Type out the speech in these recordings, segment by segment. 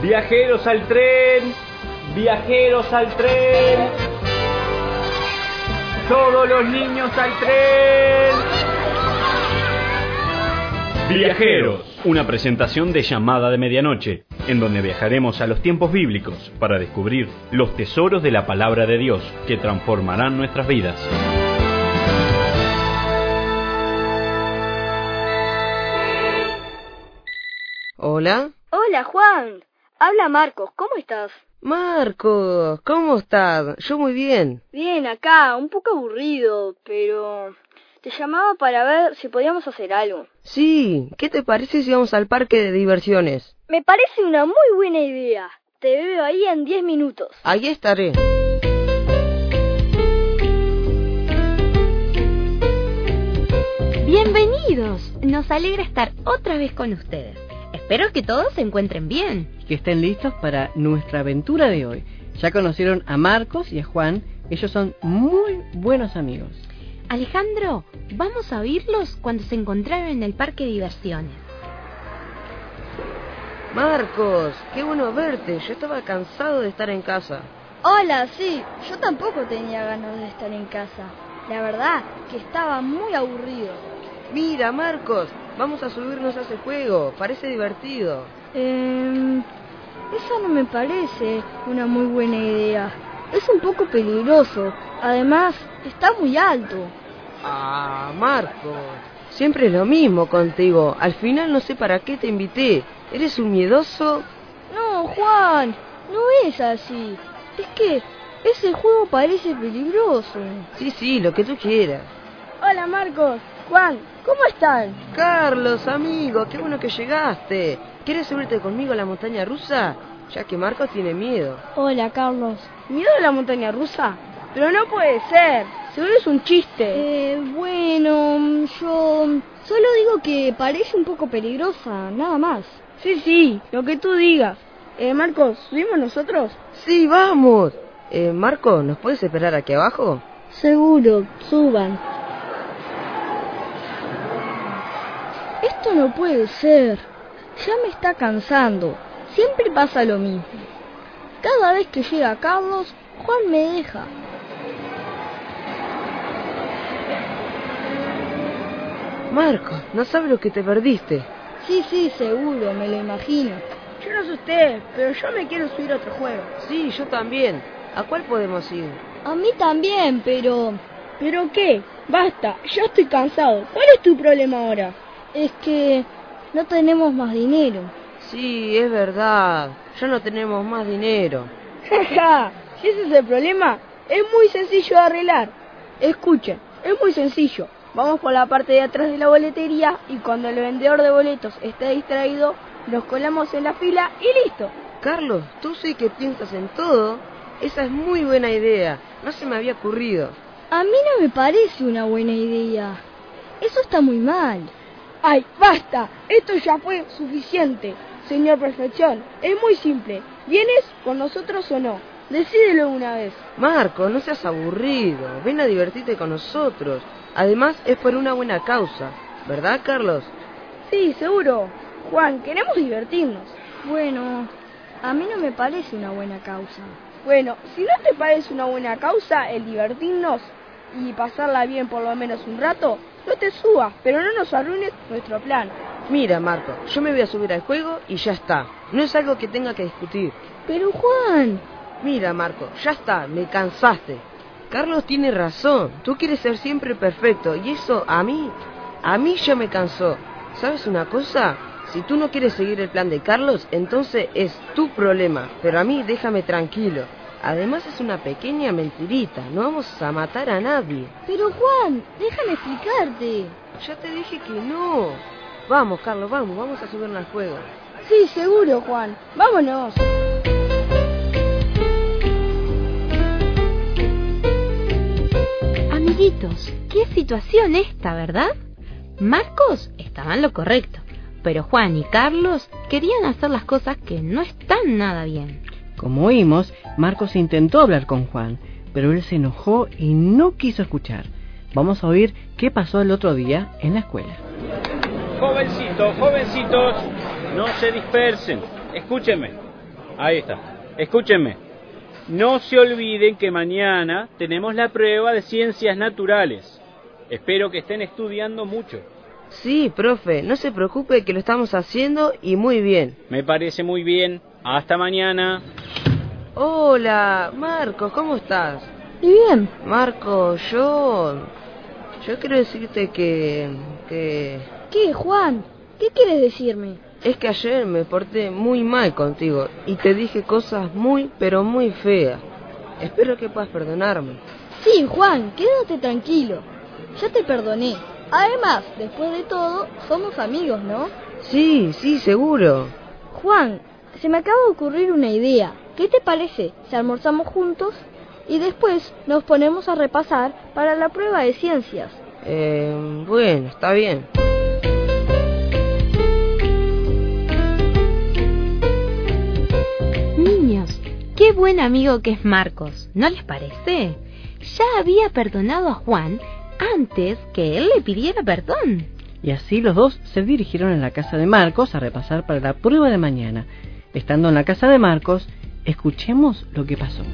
Viajeros al tren, viajeros al tren. Todos los niños al tren. Viajeros, una presentación de Llamada de Medianoche, en donde viajaremos a los tiempos bíblicos para descubrir los tesoros de la palabra de Dios que transformarán nuestras vidas. Hola. Hola, Juan. Habla Marcos, ¿cómo estás? Marcos, ¿cómo estás? Yo muy bien. Bien, acá, un poco aburrido, pero te llamaba para ver si podíamos hacer algo. Sí, ¿qué te parece si vamos al parque de diversiones? Me parece una muy buena idea. Te veo ahí en 10 minutos. Ahí estaré. Bienvenidos. Nos alegra estar otra vez con ustedes. Espero que todos se encuentren bien. Que estén listos para nuestra aventura de hoy. Ya conocieron a Marcos y a Juan. Ellos son muy buenos amigos. Alejandro, vamos a oírlos cuando se encontraron en el parque de diversiones. Marcos, qué bueno verte. Yo estaba cansado de estar en casa. Hola, sí, yo tampoco tenía ganas de estar en casa. La verdad que estaba muy aburrido. Mira, Marcos, vamos a subirnos a ese juego. Parece divertido. Eso no me parece una muy buena idea. Es un poco peligroso. Además, está muy alto. Ah, Marcos, siempre es lo mismo contigo. Al final no sé para qué te invité. ¿Eres un miedoso? No, Juan, no es así. Es que ese juego parece peligroso. Sí, lo que tú quieras. Hola, Marcos. Juan, ¿cómo están? Carlos, amigo, qué bueno que llegaste. ¿Quieres subirte conmigo a la montaña rusa? Ya que Marcos tiene miedo. Hola, Carlos. ¿Miedo a la montaña rusa? Pero no puede ser. Seguro es un chiste. Bueno, yo solo digo que parece un poco peligrosa, nada más. Sí, lo que tú digas. Marcos, ¿subimos nosotros? Sí, vamos. Marcos, ¿nos puedes esperar aquí abajo? Seguro, suban. Esto no puede ser. Ya me está cansando. Siempre pasa lo mismo. Cada vez que llega Carlos, Juan me deja. Marcos, no sabes lo que te perdiste. Sí, seguro, me lo imagino. Yo no sé usted, pero yo me quiero subir a otro juego. Sí, yo también. ¿A cuál podemos ir? A mí también, pero... ¿Pero qué? Basta, ya estoy cansado. ¿Cuál es tu problema ahora? Es que no tenemos más dinero. Sí, es verdad. Ya no tenemos más dinero. Jaja, si ese es el problema, es muy sencillo de arreglar. Escuchen, es muy sencillo. Vamos por la parte de atrás de la boletería y cuando el vendedor de boletos esté distraído, nos colamos en la fila y listo. Carlos, tú sí que piensas en todo. Esa es muy buena idea. No se me había ocurrido. A mí no me parece una buena idea. Eso está muy mal. ¡Ay, basta! Esto ya fue suficiente, señor Perfección. Es muy simple. ¿Vienes con nosotros o no? Decídelo una vez. Marco, no seas aburrido. Ven a divertirte con nosotros. Además, es por una buena causa. ¿Verdad, Carlos? Sí, seguro. Juan, queremos divertirnos. Bueno, a mí no me parece una buena causa. Bueno, si no te parece una buena causa el divertirnos y pasarla bien por lo menos un rato, no te subas, pero no nos arruines nuestro plan. Mira, Marco, yo me voy a subir al juego y ya está. No es algo que tenga que discutir. Pero Juan... Mira, Marco, ya está, me cansaste. Carlos tiene razón, tú quieres ser siempre perfecto y eso a mí ya me cansó. ¿Sabes una cosa? Si tú no quieres seguir el plan de Carlos, entonces es tu problema, pero a mí déjame tranquilo. Además es una pequeña mentirita, no vamos a matar a nadie. Pero Juan, déjame explicarte. Ya te dije que no. Vamos, Carlos, vamos a subirnos al juego. Sí, seguro, Juan. Vámonos. Amiguitos, qué situación esta, ¿verdad? Marcos estaba en lo correcto, pero Juan y Carlos querían hacer las cosas que no están nada bien. Como oímos, Marcos intentó hablar con Juan, pero él se enojó y no quiso escuchar. Vamos a oír qué pasó el otro día en la escuela. Jovencitos, no se dispersen. Escúchenme. Ahí está. Escúchenme. No se olviden que mañana tenemos la prueba de ciencias naturales. Espero que estén estudiando mucho. Sí, profe, no se preocupe que lo estamos haciendo y muy bien. Me parece muy bien. Hasta mañana. Hola, Marcos, ¿cómo estás? Y bien. Marcos, yo quiero decirte que... ¿Qué, Juan? ¿Qué quieres decirme? Es que ayer me porté muy mal contigo y te dije cosas muy, pero muy feas. Espero que puedas perdonarme. Sí, Juan, quédate tranquilo. Ya te perdoné. Además, después de todo, somos amigos, ¿no? Sí, seguro. Juan, se me acaba de ocurrir una idea. ¿Qué te parece si almorzamos juntos y después nos ponemos a repasar para la prueba de ciencias? Bueno, está bien. Niños, qué buen amigo que es Marcos, ¿no les parece? Ya había perdonado a Juan antes que él le pidiera perdón. Y así los dos se dirigieron a la casa de Marcos a repasar para la prueba de mañana. Estando en la casa de Marcos, escuchemos lo que pasó.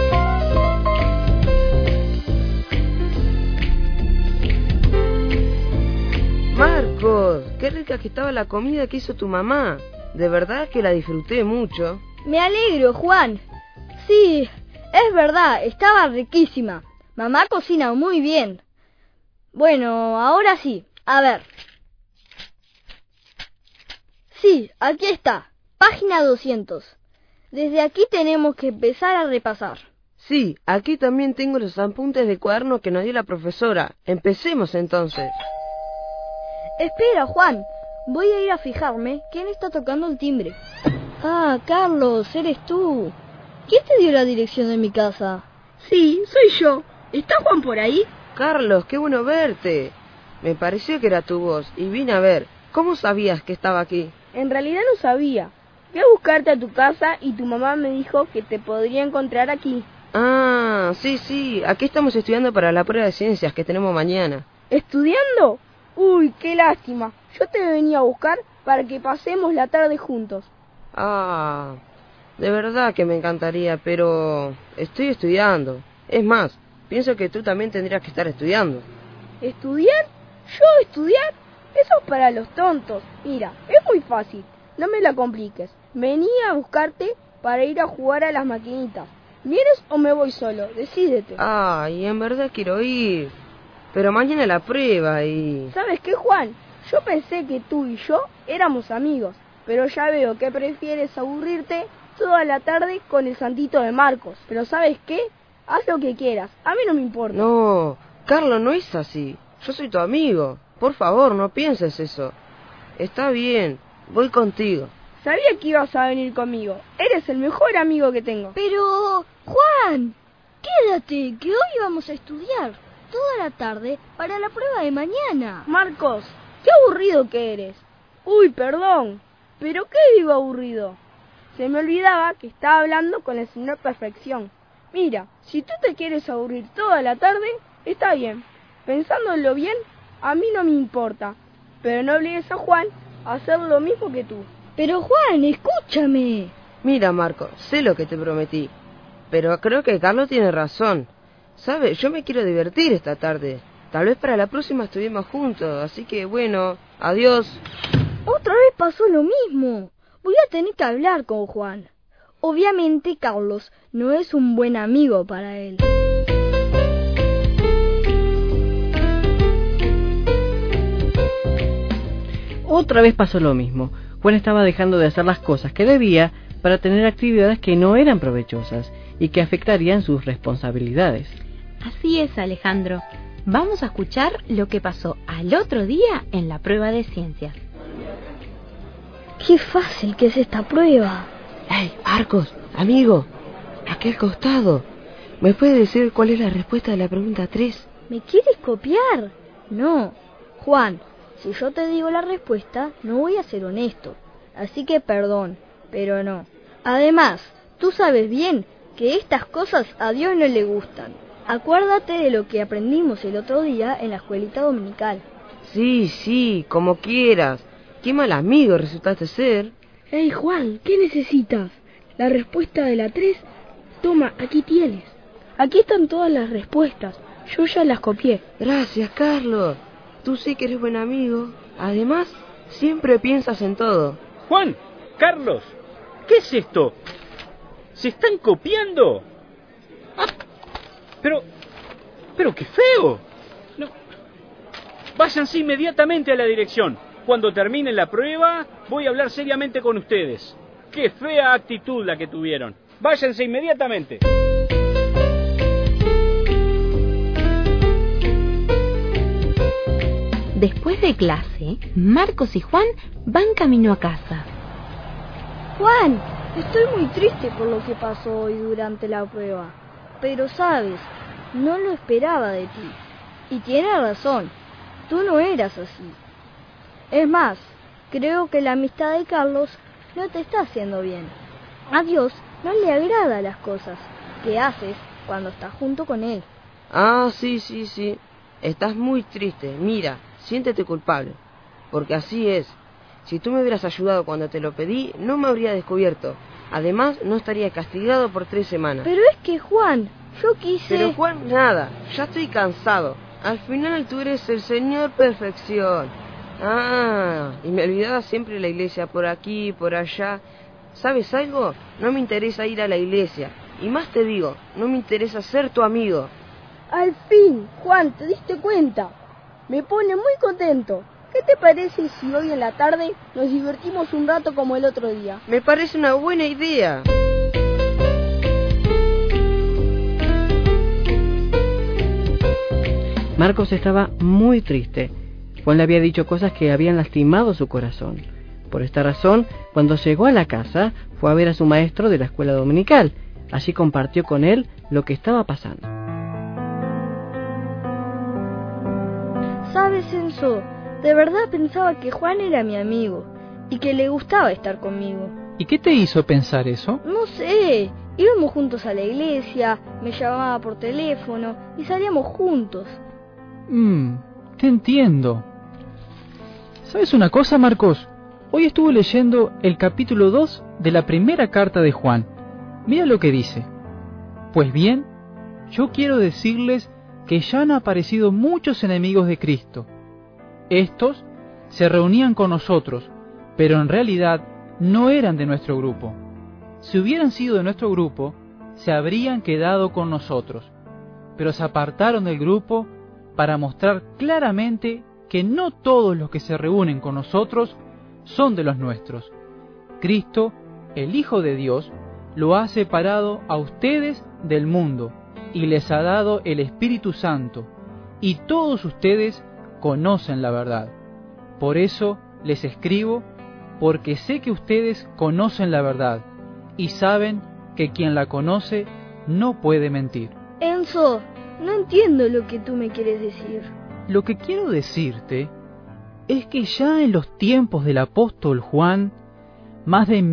Marcos, qué rica que estaba la comida que hizo tu mamá. De verdad que la disfruté mucho. Me alegro, Juan. Sí, es verdad, estaba riquísima. Mamá cocina muy bien. Bueno, ahora sí, a ver. Sí, aquí está, página 200. Desde aquí tenemos que empezar a repasar. Sí, aquí también tengo los apuntes de cuaderno que nos dio la profesora. Empecemos entonces. Espera, Juan, voy a ir a fijarme quién está tocando el timbre. Ah, Carlos, eres tú. ¿Quién te dio la dirección de mi casa? Sí, soy yo. ¿Está Juan por ahí? Carlos, qué bueno verte. Me pareció que era tu voz y vine a ver. ¿Cómo sabías que estaba aquí? En realidad no sabía. Fui a buscarte a tu casa y tu mamá me dijo que te podría encontrar aquí. Ah, sí, aquí estamos estudiando para la prueba de ciencias que tenemos mañana. ¿Estudiando? Uy, qué lástima. Yo te venía a buscar para que pasemos la tarde juntos. Ah, de verdad que me encantaría, pero estoy estudiando. Es más, pienso que tú también tendrías que estar estudiando. ¿Estudiar? ¿Yo estudiar? Eso es para los tontos. Mira, es muy fácil. No me la compliques. Venía a buscarte para ir a jugar a las maquinitas. ¿Vienes o me voy solo? Decídete. Ay, en verdad quiero ir. Pero mañana la prueba y... ¿Sabes qué, Juan? Yo pensé que tú y yo éramos amigos, pero ya veo que prefieres aburrirte toda la tarde con el santito de Marcos. Pero ¿sabes qué? Haz lo que quieras, a mí no me importa. No, Carlos, no es así. Yo soy tu amigo. Por favor, no pienses eso. Está bien, voy contigo. Sabía que ibas a venir conmigo. Eres el mejor amigo que tengo. Pero, Juan, quédate, que hoy vamos a estudiar toda la tarde para la prueba de mañana. Marcos, qué aburrido que eres. Uy, perdón, pero qué digo aburrido. Se me olvidaba que estaba hablando con el señor Perfección. Mira, si tú te quieres aburrir toda la tarde, está bien. Pensándolo bien, a mí no me importa. Pero no obligues a Juan a hacer lo mismo que tú. Pero Juan, escúchame. Mira, Marco, sé lo que te prometí. Pero creo que Carlos tiene razón. ¿Sabes? Yo me quiero divertir esta tarde. Tal vez para la próxima estudiemos juntos. Así que, bueno, adiós. Otra vez pasó lo mismo. Voy a tener que hablar con Juan. Obviamente, Carlos no es un buen amigo para él. Otra vez pasó lo mismo. Juan estaba dejando de hacer las cosas que debía para tener actividades que no eran provechosas y que afectarían sus responsabilidades. Así es, Alejandro. Vamos a escuchar lo que pasó al otro día en la prueba de ciencias. Qué fácil que es esta prueba. Hey, Marcos, amigo, aquí al costado. ¿Me puedes decir cuál es la respuesta de la pregunta 3? ¿Me quieres copiar? No, Juan, si yo te digo la respuesta, no voy a ser honesto. Así que perdón, pero no. Además, tú sabes bien que estas cosas a Dios no le gustan. Acuérdate de lo que aprendimos el otro día en la escuelita dominical. Sí, como quieras. Qué mal amigo resultaste ser. Hey, Juan, ¿qué necesitas? la respuesta de la 3. Toma, aquí tienes. Aquí están todas las respuestas. Yo ya las copié. Gracias, Carlos. Tú sí que eres buen amigo. Además, siempre piensas en todo. Juan, Carlos, ¿qué es esto? ¿Se están copiando? Ah, pero qué feo. No. Váyanse inmediatamente a la dirección. Cuando termine la prueba, voy a hablar seriamente con ustedes. Qué fea actitud la que tuvieron. Váyanse inmediatamente. Después de clase, Marcos y Juan van camino a casa. Juan, estoy muy triste por lo que pasó hoy durante la prueba. Pero sabes, no lo esperaba de ti. Y tienes razón, tú no eras así. Es más, creo que la amistad de Carlos no te está haciendo bien. A Dios no le agrada las cosas que haces cuando estás junto con Él. Ah, sí. Estás muy triste. Mira, siéntete culpable. Porque así es. Si tú me hubieras ayudado cuando te lo pedí, no me habría descubierto. Además, no estaría castigado por 3 semanas. Pero es que, Juan, yo quise... Pero, Juan, nada. Ya estoy cansado. Al final tú eres el Señor Perfección. Ah, y me olvidaba siempre la iglesia, por aquí, por allá. ¿Sabes algo? No me interesa ir a la iglesia. Y más te digo, no me interesa ser tu amigo. Al fin, Juan, ¿te diste cuenta? Me pone muy contento. ¿Qué te parece si hoy en la tarde nos divertimos un rato como el otro día? Me parece una buena idea. Marcos estaba muy triste. Juan le había dicho cosas que habían lastimado su corazón. Por esta razón, cuando llegó a la casa, fue a ver a su maestro de la escuela dominical. Allí compartió con él lo que estaba pasando. ¿Sabes, Enzo? De verdad pensaba que Juan era mi amigo y que le gustaba estar conmigo. ¿Y qué te hizo pensar eso? No sé, íbamos juntos a la iglesia, me llamaba por teléfono y salíamos juntos. Te entiendo. ¿Sabes una cosa, Marcos? Hoy estuve leyendo el capítulo 2 de la primera carta de Juan. Mira lo que dice. Pues bien, yo quiero decirles que ya han aparecido muchos enemigos de Cristo. Estos se reunían con nosotros, pero en realidad no eran de nuestro grupo. Si hubieran sido de nuestro grupo, se habrían quedado con nosotros, pero se apartaron del grupo para mostrar claramente que no todos los que se reúnen con nosotros son de los nuestros. Cristo, el Hijo de Dios, lo ha separado a ustedes del mundo y les ha dado el Espíritu Santo, y todos ustedes conocen la verdad. Por eso les escribo, porque sé que ustedes conocen la verdad y saben que quien la conoce no puede mentir. Enzo, no entiendo lo que tú me quieres decir. Lo que quiero decirte es que ya en los tiempos del apóstol Juan, más de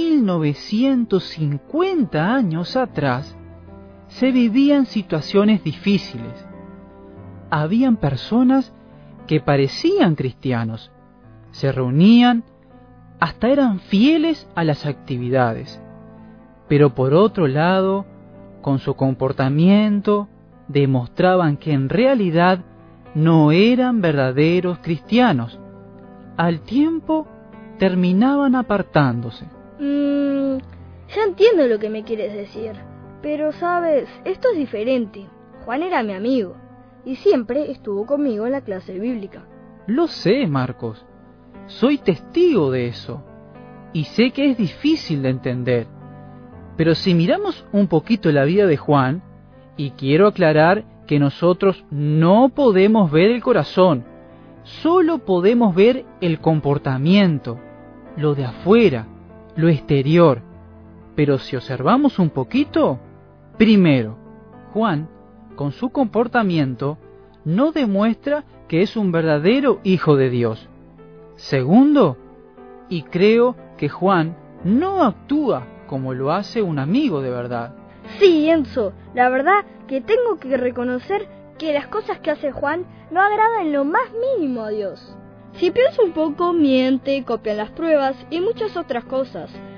1950 años atrás, se vivían situaciones difíciles. Habían personas que parecían cristianos, se reunían, hasta eran fieles a las actividades, pero por otro lado, con su comportamiento, demostraban que en realidad no eran verdaderos cristianos. Al tiempo, terminaban apartándose. Ya entiendo lo que me quieres decir, pero sabes, esto es diferente. Juan era mi amigo y siempre estuvo conmigo en la clase bíblica. Lo sé, Marcos. Soy testigo de eso. Y sé que es difícil de entender. Pero si miramos un poquito la vida de Juan, y quiero aclarar que nosotros no podemos ver el corazón, solo podemos ver el comportamiento, lo de afuera, lo exterior. Pero si observamos un poquito, primero, Juan, con su comportamiento, no demuestra que es un verdadero hijo de Dios. Segundo, y creo que Juan no actúa como lo hace un amigo de verdad. Sí, Enzo, la verdad que tengo que reconocer que las cosas que hace Juan no agradan en lo más mínimo a Dios. Si pienso un poco, miente, copia las pruebas y muchas otras cosas.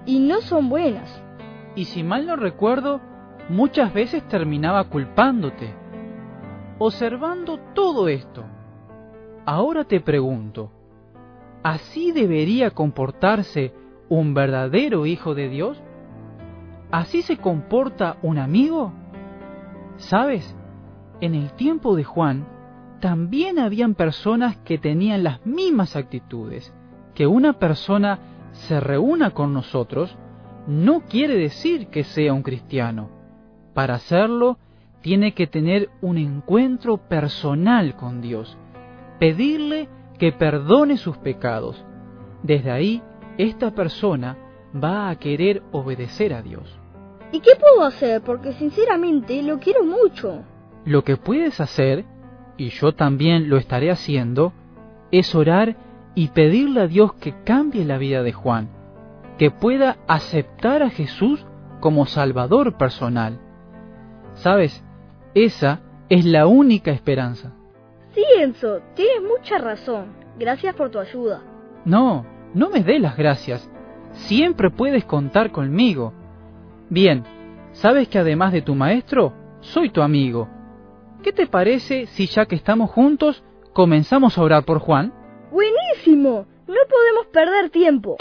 y no son buenas. Y si mal no recuerdo, muchas veces terminaba culpándote. Observando todo esto, ahora te pregunto, ¿así debería comportarse un verdadero hijo de Dios? ¿Así se comporta un amigo? ¿Sabes? En el tiempo de Juan, también habían personas que tenían las mismas actitudes. Que una persona se reúna con nosotros no quiere decir que sea un cristiano. Para hacerlo, tiene que tener un encuentro personal con Dios, pedirle que perdone sus pecados. Desde ahí, esta persona va a querer obedecer a Dios. ¿Y qué puedo hacer? Porque sinceramente lo quiero mucho. Lo que puedes hacer, y yo también lo estaré haciendo, es orar y pedirle a Dios que cambie la vida de Juan, que pueda aceptar a Jesús como Salvador personal. ¿Sabes? Esa es la única esperanza. Sí, Enzo, tienes mucha razón. Gracias por tu ayuda. No me des las gracias. Siempre puedes contar conmigo. Bien, sabes que además de tu maestro, soy tu amigo. ¿Qué te parece si ya que estamos juntos, comenzamos a orar por Juan? ¡Buenísimo! No podemos perder tiempo.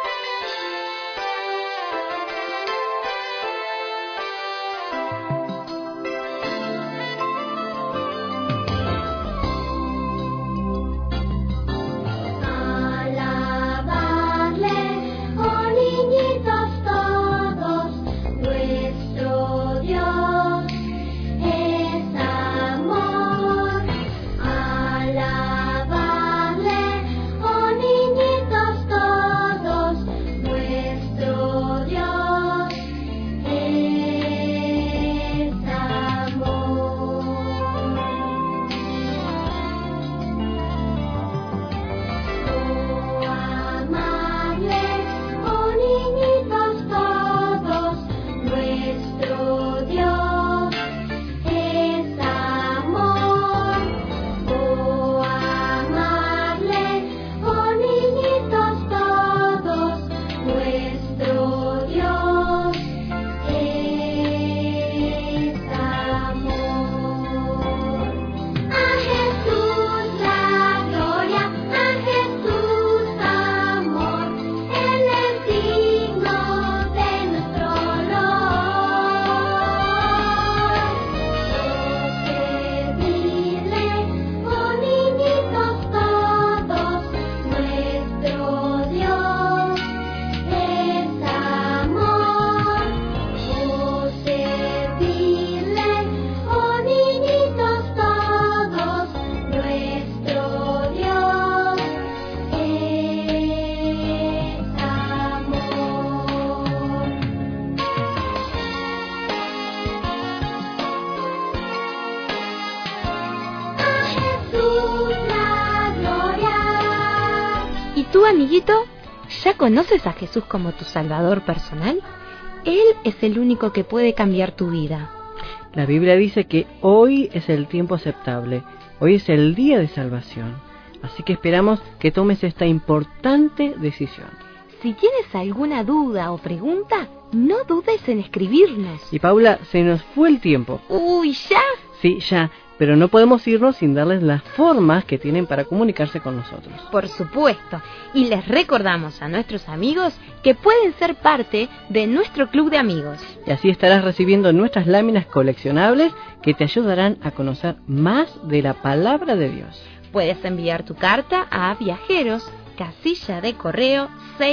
¿Tú, amiguito, ya conoces a Jesús como tu Salvador personal? Él es el único que puede cambiar tu vida. La Biblia dice que hoy es el tiempo aceptable, hoy es el día de salvación. Así que esperamos que tomes esta importante decisión. Si tienes alguna duda o pregunta, no dudes en escribirnos. Y Paula, se nos fue el tiempo. Uy, ¿ya? Sí, ya. Pero no podemos irnos sin darles las formas que tienen para comunicarse con nosotros. Por supuesto. Y les recordamos a nuestros amigos que pueden ser parte de nuestro club de amigos. Y así estarás recibiendo nuestras láminas coleccionables que te ayudarán a conocer más de la palabra de Dios. Puedes enviar tu carta a Viajeros, casilla de correo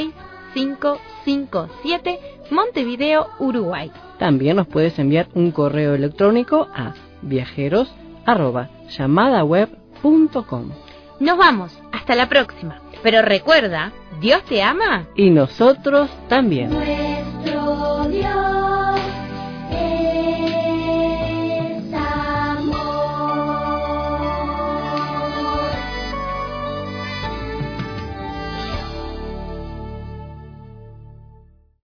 6557, Montevideo, Uruguay. También nos puedes enviar un correo electrónico a viajeros@llamadaweb.com. Nos vamos, hasta la próxima. Pero recuerda, Dios te ama y nosotros también. Nuestro Dios.